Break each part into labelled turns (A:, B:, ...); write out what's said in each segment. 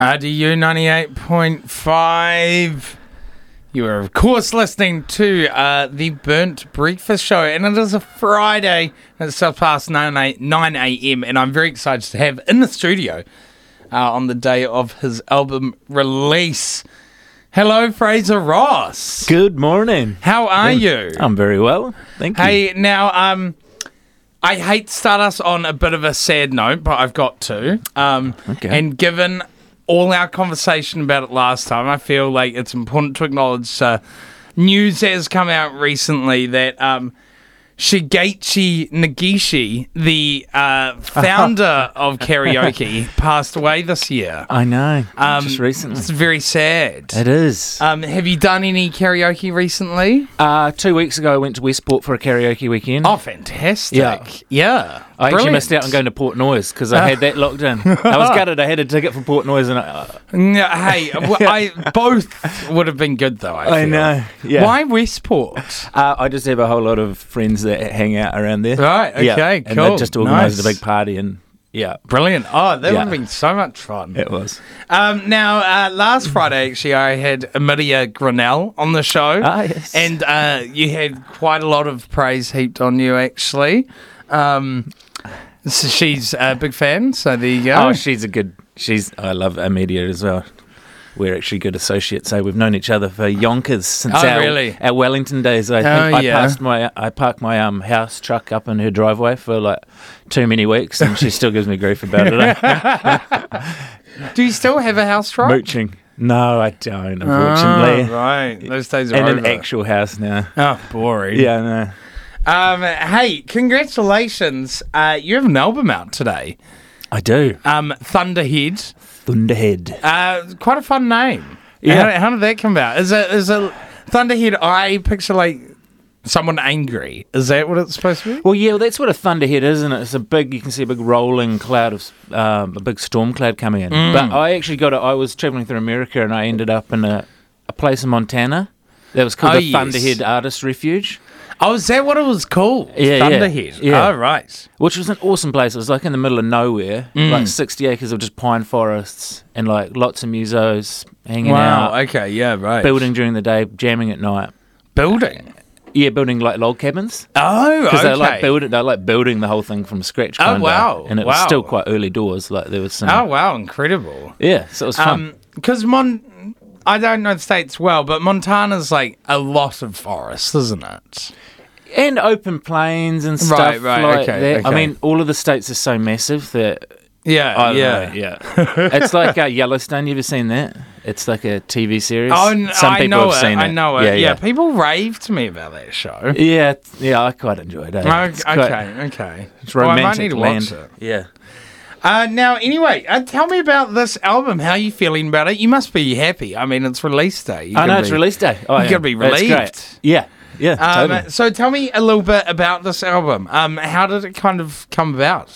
A: RDU 98.5. You are, of course, listening to the Burnt Breakfast Show, and it is a Friday. It's just past 9 a.m., and I'm very excited to have in the studio on the day of his album release. Hello, Fraser Ross.
B: Good morning.
A: How are you?
B: I'm very well, thank you.
A: Hey, now, I hate to start us on a bit of a sad note, but I've got to.
B: Okay.
A: And given all our conversation about it last time, I feel like it's important to acknowledge news has come out recently that Shigechi Nagishi, the founder of karaoke, passed away this year.
B: I know, just recently.
A: It's very sad.
B: It is.
A: Have you done any karaoke recently?
B: 2 weeks ago I went to Westport for a karaoke weekend.
A: Oh, fantastic. Yeah.
B: I actually
A: Brilliant.
B: missed out on going to Port Noise because I had that locked in. I was gutted. I had a ticket for Port Noise.
A: Hey, both would have been good, though, I feel.
B: I know, yeah.
A: Why Westport?
B: I just have a whole lot of friends that hang out around there.
A: Right, okay,
B: yeah.
A: cool.
B: And they just organised
A: Nice.
B: a big party and, yeah.
A: Brilliant. Oh, that would
B: Yeah.
A: have been so much fun.
B: It was.
A: Now, last Friday, actually, I had Amelia Grinnell on the show.
B: Ah, yes.
A: And you had quite a lot of praise heaped on you, actually. So she's a big fan, so there you go.
B: Oh, I love Amelia as well. We're actually good associates. So we've known each other for yonkers since
A: really?
B: our Wellington days. I parked my house truck up in her driveway for like too many weeks, and she still gives me grief about it.
A: Do you still have a house truck?
B: Mooching. No, I don't, unfortunately.
A: Oh, right. Those days are
B: And
A: over.
B: an actual house now.
A: Oh, boring.
B: Yeah, no.
A: Hey, congratulations. You have an album out today.
B: I do.
A: Thunderhead.
B: Thunderhead.
A: Quite a fun name.
B: Yeah.
A: How did that come about? Is it Thunderhead? I picture like someone angry. Is that what it's supposed to be?
B: Well, yeah, that's what a thunderhead is, isn't it? It's you can see a big rolling cloud of, a big storm cloud coming in. But I actually I was travelling through America and I ended up in a place in Montana that was called the Thunderhead Artist Refuge.
A: Oh, is that what it was called?
B: Yeah,
A: Thunderhead.
B: yeah.
A: Oh, right.
B: Which was an awesome place. It was like in the middle of nowhere, like 60 acres of just pine forests and like lots of musos hanging
A: Wow.
B: out,
A: Okay. Yeah. Right.
B: building during the day, jamming at night.
A: Building.
B: Yeah, building like log cabins.
A: Oh,
B: Because
A: okay.
B: they're like building the whole thing from scratch.
A: Oh,
B: Kinda.
A: wow.
B: And it was
A: Wow.
B: still quite early doors. Like there was some.
A: Oh, wow. Incredible.
B: Yeah, so it was fun.
A: Because I don't know the states well, but Montana's like a lot of forest, isn't it?
B: And open plains and stuff
A: Right,
B: like
A: okay,
B: that. I
A: okay.
B: mean, all of the states are so massive that.
A: Yeah.
B: I don't
A: yeah.
B: know, yeah. It's like Yellowstone. You ever seen that? It's like a TV series.
A: Oh,
B: Some
A: I
B: people
A: know
B: have
A: it.
B: seen it.
A: I know it.
B: Yeah.
A: People rave to me about that show.
B: Yeah, I quite enjoyed it. It's quite-
A: Okay.
B: It's
A: Well, I
B: romantic
A: might need to
B: land.
A: watch it.
B: Yeah.
A: Now, anyway, tell me about this album. How are you feeling about it? You must be happy. I mean, it's release day.
B: I know it's release day. Oh,
A: You
B: yeah.
A: gotta be
B: That's
A: relieved.
B: great. Yeah, totally.
A: So tell me a little bit about this album. How did it kind of come about?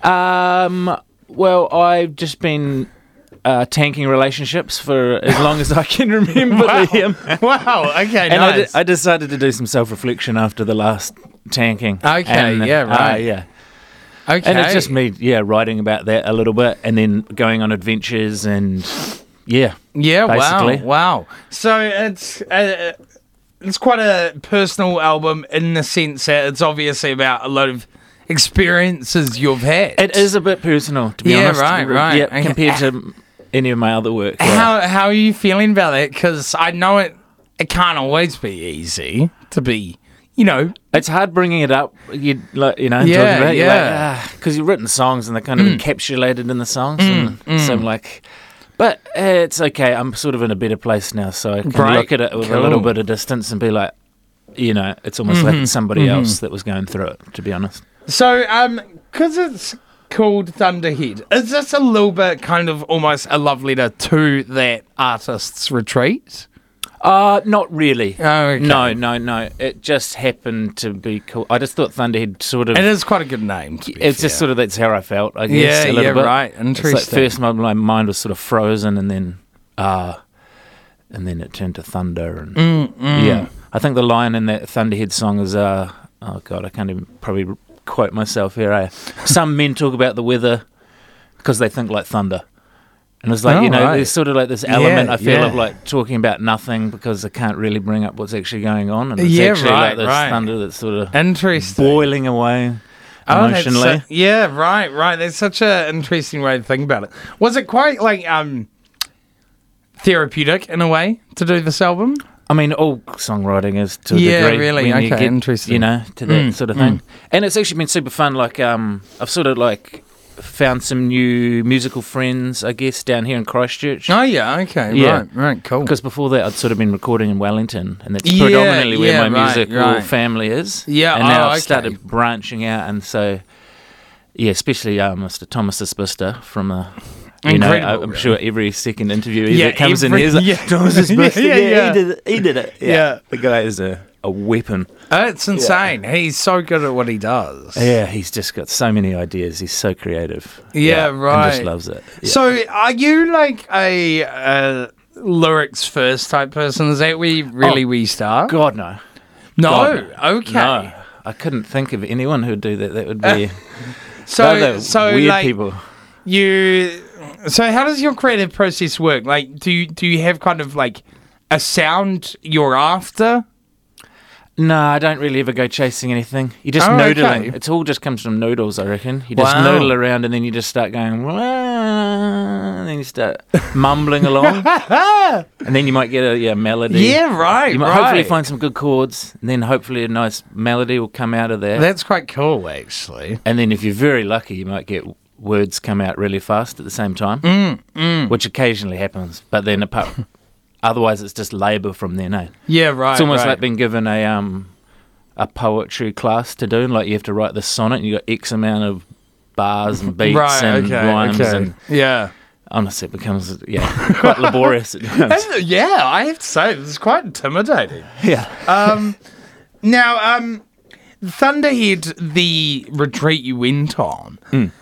B: Well, I've just been tanking relationships for as long as I can remember them.
A: Wow. Okay.
B: And
A: Nice.
B: I decided to do some self-reflection after the last tanking.
A: Okay,
B: And,
A: yeah, right.
B: yeah.
A: Okay.
B: And it's just me, writing about that a little bit and then going on adventures and, yeah.
A: Yeah.
B: basically.
A: Wow. So it's quite a personal album in the sense that it's obviously about a lot of experiences you've had.
B: It is a bit personal, to be honest.
A: right.
B: Yeah,
A: Okay.
B: compared to any of my other work. Yeah.
A: How are you feeling about that? Because I know it can't always be easy to be,
B: It's hard bringing it up,
A: Yeah,
B: talking about it.
A: yeah.
B: Because you've written songs and they're kind of encapsulated in the songs. So I'm like, but it's okay. I'm sort of in a better place now, so I can
A: Great.
B: look at it with a little bit of distance and be like, it's almost like it's somebody else that was going through it, to be honest.
A: So, because it's called Thunderhead, is this a little bit kind of almost a love letter to that artist's retreat?
B: Not really.
A: Oh, okay.
B: No. It just happened to be cool. I just thought Thunderhead sort of...
A: It is quite a good name, to be
B: It's just
A: fair.
B: sort of, that's how I felt, I guess,
A: Yeah,
B: a little bit.
A: right.
B: It's like
A: Interesting.
B: first my mind was sort of frozen and then it turned to thunder. And yeah. I think the line in that Thunderhead song is, oh God, I can't even probably quote myself here. Some men talk about the weather because they think like thunder. And it's like,
A: Oh, right.
B: there's sort of like this element, I feel,
A: yeah.
B: of like talking about nothing because I can't really bring up what's actually going on. And it's
A: Yeah,
B: actually
A: right,
B: like this
A: right.
B: thunder that's sort of
A: Interesting.
B: boiling away
A: Oh, that's
B: emotionally.
A: yeah, right. That's such an interesting way to think about it. Was it quite like therapeutic in a way to do this album?
B: I mean, all songwriting is to a
A: Yeah,
B: degree.
A: really?
B: When you
A: Okay,
B: get,
A: interesting.
B: to that sort of thing. And it's actually been super fun. Like, I've sort of like found some new musical friends, I guess, down here in Christchurch.
A: Oh yeah, okay,
B: Yeah.
A: right, cool.
B: Because before that, I'd sort of been recording in Wellington, and that's
A: Yeah,
B: predominantly where
A: yeah,
B: my
A: right,
B: musical
A: right.
B: family is.
A: Yeah,
B: and now
A: oh,
B: I've
A: okay.
B: started branching out, and so especially Mr. Thomas Asbista from
A: Incredible,
B: I'm
A: really.
B: sure every second interview
A: Yeah,
B: that comes
A: every-
B: in, he's like,
A: yeah.
B: Thomas Asbista,
A: Yeah.
B: he did it.
A: Yeah.
B: The guy is a weapon.
A: It's insane. He's so good at what he does.
B: Yeah, he's just got so many ideas. He's so creative.
A: Yeah,
B: And
A: right.
B: just loves it. Yeah.
A: So, are you like a lyrics first type person? Is that where we start?
B: God, no.
A: No,
B: God,
A: okay.
B: No. I couldn't think of anyone who'd do that. That would be
A: So,
B: weird
A: like
B: people.
A: So, how does your creative process work? Like, do you have kind of like a sound you're after?
B: No, I don't really ever go chasing anything. You just
A: Oh,
B: noodling.
A: okay.
B: It all just comes from noodles, I reckon. You just
A: Wow.
B: noodle around and then you just start going, "Wah," and then you start mumbling along. And then you might get a melody.
A: Yeah, right.
B: You might
A: right.
B: hopefully find some good chords, and then hopefully a nice melody will come out of there.
A: That's quite cool, actually.
B: And then if you're very lucky, you might get words come out really fast at the same time, which occasionally happens. But then otherwise it's just labour from then, eh?
A: Yeah, right.
B: It's almost
A: right.
B: like being given a poetry class to do. Like you have to write this sonnet, and you got X amount of bars and beats
A: right,
B: and
A: okay,
B: rhymes,
A: okay.
B: and
A: Yeah.
B: honestly, it becomes quite laborious. At times.
A: Yeah, I have to say, this is quite intimidating.
B: Yeah.
A: Now, Thunderhead, the retreat you went on,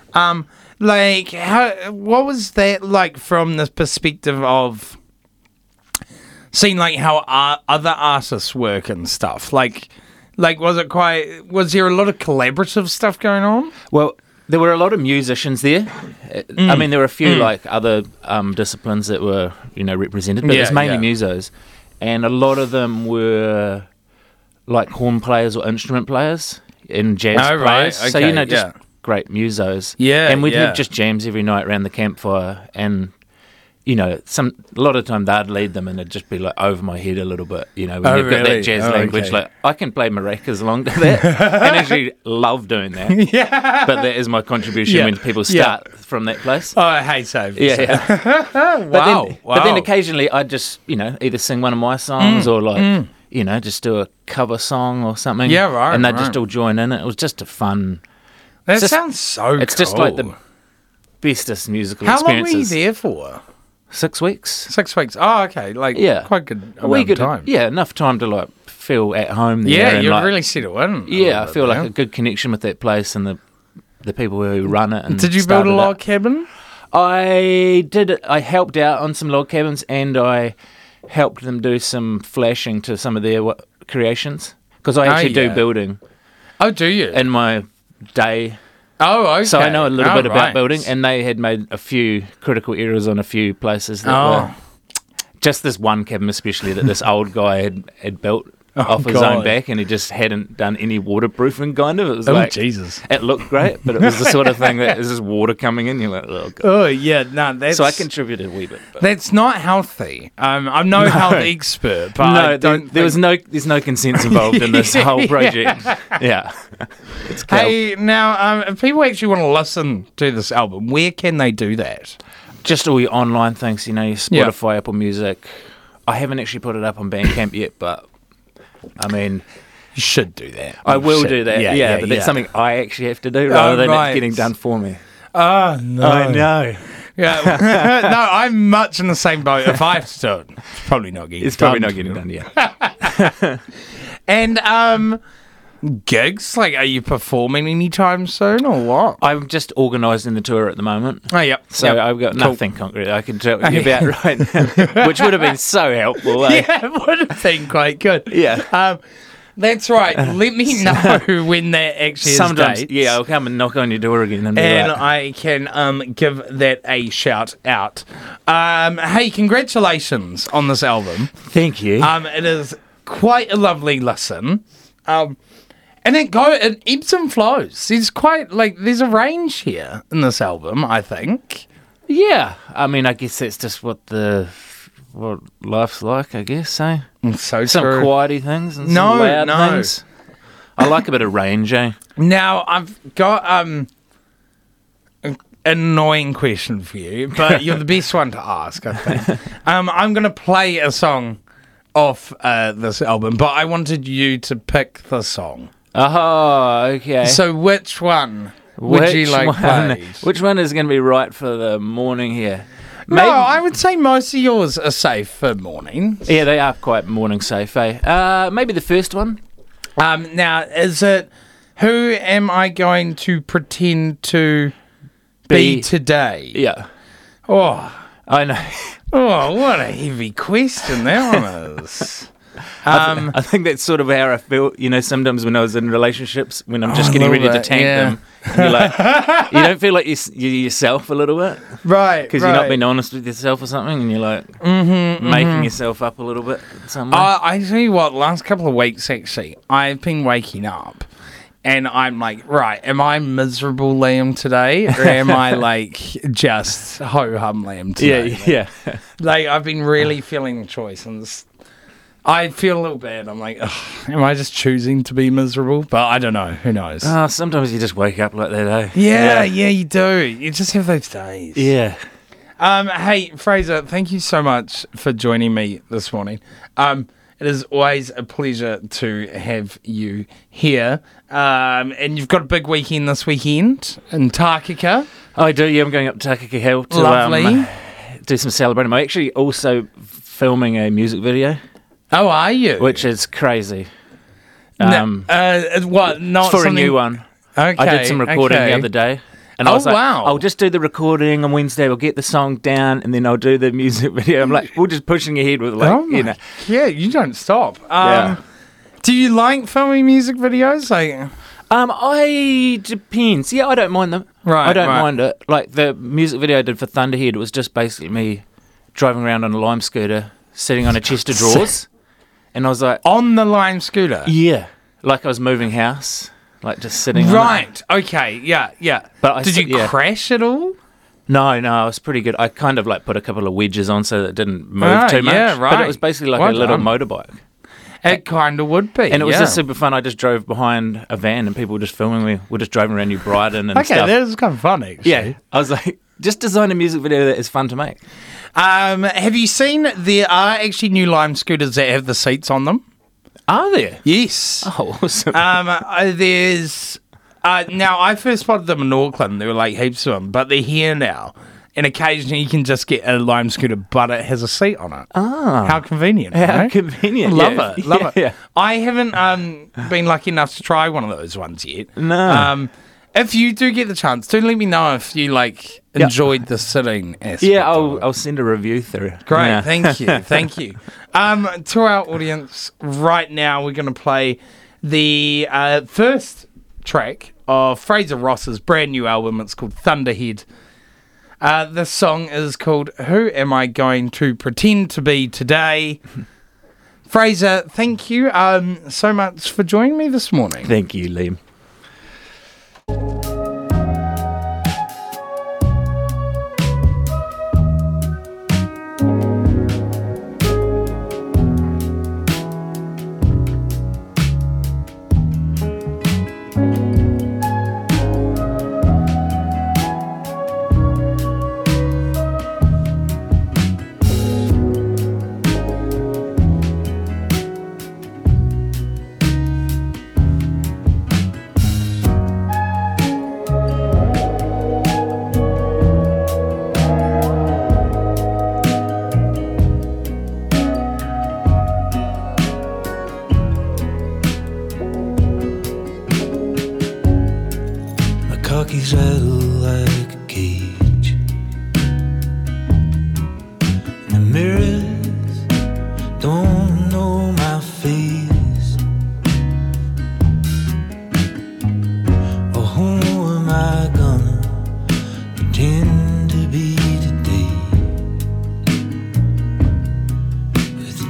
A: like, what was that like from the perspective of seeing like how other artists work and stuff? Like, was there a lot of collaborative stuff going on?
B: Well, there were a lot of musicians there. I mean, there were a few like other disciplines that were represented, but it was
A: Yeah,
B: mainly
A: yeah.
B: musos, and a lot of them were like horn players or instrument players and jazz
A: Oh, right,
B: players. So
A: okay,
B: just
A: yeah.
B: great musos.
A: Yeah,
B: and we'd
A: yeah.
B: have just jams every night around the campfire, and a lot of the time they'd lead them, and it'd just be like over my head a little bit. When
A: Oh,
B: you've got
A: really?
B: that jazz
A: Oh,
B: language,
A: okay.
B: like I can play maracas along to that, and actually love doing that.
A: Yeah.
B: But that is my contribution
A: Yeah.
B: when people
A: Yeah.
B: start from that place.
A: Oh, I hate so.
B: Yeah.
A: Wow.
B: But then occasionally I'd just, either sing one of my songs or like, just do a cover song or something.
A: Yeah, right,
B: And they'd
A: right.
B: just all join in. It was just a fun,
A: That
B: just-
A: sounds so
B: it's just
A: cool.
B: like the bestest musical
A: How long were you
B: experiences.
A: there for?
B: 6 weeks.
A: 6 weeks. Oh, okay. Like,
B: Yeah.
A: quite good amount
B: We
A: of
B: could,
A: time.
B: yeah, enough time to like feel at home there.
A: Yeah,
B: and,
A: you
B: like,
A: really settle in.
B: Yeah, I feel like a good connection with that place and the people who run it. And
A: Did you build a
B: started it.
A: log cabin?
B: I did it. I helped out on some log cabins, and I helped them do some flashing to some of their creations, because I actually
A: yeah.
B: do building
A: Oh, do you?
B: in my day,
A: oh, okay.
B: so I know a little
A: Oh,
B: bit about
A: right.
B: building. And they had made a few critical errors on a few places that
A: Oh.
B: were just this one cabin, especially that this old guy had built off his
A: God.
B: own back, and he just hadn't done any waterproofing. Kind of, it was
A: Oh,
B: like
A: Jesus.
B: it looked great, but it was the sort of thing that is just water coming in. You're like, oh, God.
A: Oh, yeah. No, that's...
B: So I contributed a wee bit. But.
A: That's not healthy. I'm no health expert, but
B: No,
A: I don't
B: there's no consents involved in this whole project. Yeah. It's cool.
A: Hey, now, if people actually want to listen to this album, where can they do that?
B: Just all your online things, your Spotify, Apple Music. I haven't actually put it up on Bandcamp yet, but I mean,
A: You should do that.
B: I will
A: Should.
B: do that. Yeah, but that's something I actually have to do
A: Oh,
B: rather than
A: right.
B: it getting done for me.
A: Oh, no.
B: know.
A: Yeah. No, I'm much in the same boat. If I have to do it, it's probably not getting
B: It's probably
A: done.
B: not getting done yet.
A: And gigs, like, are you performing anytime soon or what?
B: I'm just organising the tour at the moment.
A: Oh, yep.
B: So
A: yep.
B: I've got
A: Cool.
B: nothing concrete I can tell you about right now, which would have been so helpful. Eh?
A: Yeah, it would have been quite good.
B: Yeah.
A: That's right. Let me know when that actually is.
B: Sometimes,
A: dates.
B: yeah, I'll come and knock on your door again and be
A: And
B: like,
A: I can give that a shout out. Hey, congratulations on this album.
B: thank you.
A: It is quite a lovely listen. And it ebbs and flows. There's a range here in this album, I think.
B: Yeah, I mean, I guess that's just what life's like, I guess, eh?
A: So
B: Some
A: true.
B: quiety things and some
A: No,
B: loud
A: no.
B: things. I like a bit of range, eh?
A: Now, I've got an annoying question for you, but you're the best one to ask, I think. I'm going to play a song off this album, but I wanted you to pick the song.
B: Oh, okay.
A: So which one would you like played?
B: Which one is going to be right for the morning here?
A: No, I would say most of yours are safe for morning.
B: Yeah, they are quite morning safe, eh? Maybe the first one?
A: Now, is it Who Am I Going to Pretend to Be Today?
B: Yeah.
A: Oh,
B: I know.
A: oh, what a heavy question that one is.
B: I think that's sort of how I feel, sometimes when I was in relationships, when I'm just
A: I
B: getting
A: love
B: ready to
A: it,
B: tank
A: yeah.
B: them. And you're like, you don't feel like you're yourself a little bit?
A: Right,
B: Because you're not being honest with yourself or something, and you're like making yourself up a little bit in some way.
A: I tell you what, last couple of weeks, actually, I've been waking up and I'm like, right, am I miserable Liam today? Or am I like just ho-hum Liam today?
B: yeah.
A: Like, I've been really feeling the choice, and I feel a little bad. I'm like, ugh, am I just choosing to be miserable? But I don't know. Who knows?
B: Sometimes you just wake up like that, eh?
A: yeah, you do. You just have those days.
B: Yeah.
A: Hey, Fraser, thank you so much for joining me this morning. It is always a pleasure to have you here. And you've got a big weekend this weekend in Takaka.
B: I do, yeah. I'm going up to Takaka Hill to
A: Lovely.
B: Do some celebrating. I'm actually also filming a music video,
A: Oh, are you?
B: which is crazy.
A: What? Not
B: It's for
A: something...
B: a new one.
A: Okay.
B: I did some recording the other day. And I
A: Oh,
B: was like,
A: wow.
B: I'll just do the recording on Wednesday. We'll get the song down, and then I'll do the music video. I'm like, we're just pushing ahead with like,
A: Oh my, yeah, you don't stop.
B: Yeah.
A: Do you like filming music videos? Like,
B: I depends. Yeah, I don't mind them.
A: Right,
B: I don't
A: right.
B: mind it. Like the music video I did for Thunderhead, it was just basically me driving around on a lime scooter, sitting on a chest of drawers, and I was like,
A: on the Lime scooter?
B: yeah, like I was moving house, like just sitting on it.
A: Right. Okay. Yeah.
B: But
A: Did you crash at all?
B: No, I was pretty good. I kind of like put a couple of wedges on so that it didn't move
A: Ah,
B: too much.
A: yeah,
B: But
A: right.
B: it was basically like
A: Well
B: a little
A: done.
B: motorbike.
A: It kind of would be.
B: And it was
A: yeah.
B: just super fun. I just drove behind a van and people were just filming me. We're just driving around New Brighton and
A: Okay,
B: stuff.
A: that is kind of fun, actually.
B: Yeah. I was like, just design a music video that is fun to make.
A: Have you seen there are actually new Lime scooters that have the seats on them?
B: Are there?
A: Yes.
B: Oh, awesome.
A: There's now I first spotted them in Auckland. There were like heaps of them, but they're here now. And occasionally you can just get a Lime scooter, but it has a seat on it.
B: Ah.
A: How convenient!
B: How
A: right?
B: convenient.
A: Love
B: yeah.
A: it. Love it.
B: Yeah.
A: I haven't been lucky enough to try one of those ones yet.
B: No.
A: If you do get the chance, do let me know if you enjoyed the sitting aspect.
B: Yeah,
A: of it.
B: I'll send a review through.
A: Great,
B: Yeah.
A: thank you. To our audience, right now we're going to play the first track of Fraser Ross's brand new album. It's called Thunderhead. This song is called Who Am I Going to Pretend to Be Today? Fraser, thank you so much for joining me this morning.
B: Thank you, Liam.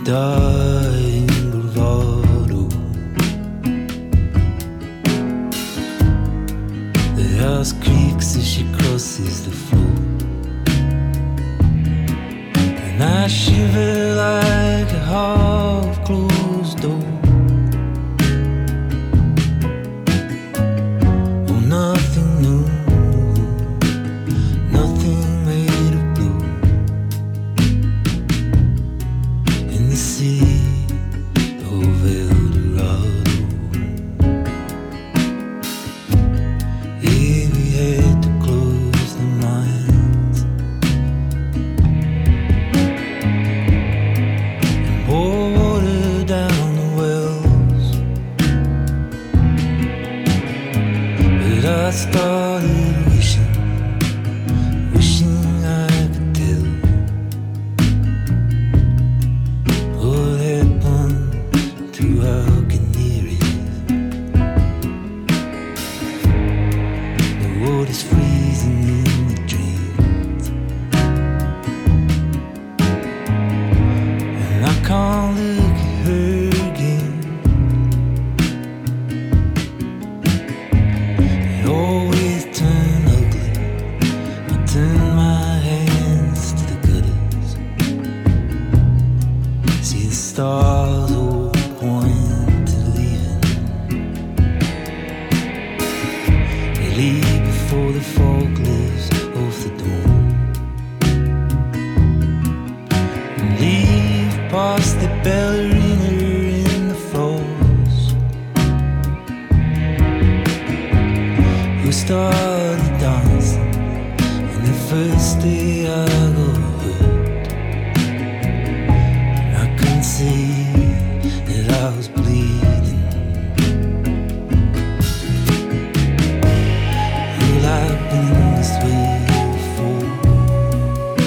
C: dying bravado. The house creaks as she crosses the floor, and I shiver like a half-closed door. Oh, nothing new, nothing made of blue in the city of El Dorado. Yeah, we had to close the mines and pour water down the wells, but I started wishing I could tell what happened to our canaries. The water's freezing in the drains, and I can't look at her again. It always turned ugly. I turn my hands to the gutters, see the stars all point to leaving. They leave before the fog lifts off the dome, and leave past the ballerina in the falls, who started dancing on the first day I got hurt. And I couldn't see that I was bleeding. Well, I've been this way before,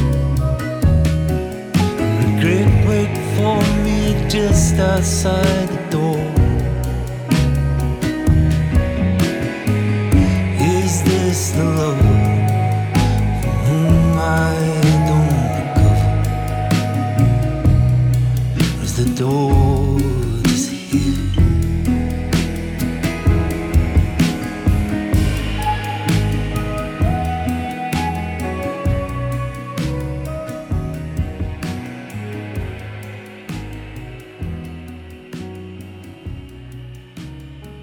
C: and regret waited for me just outside the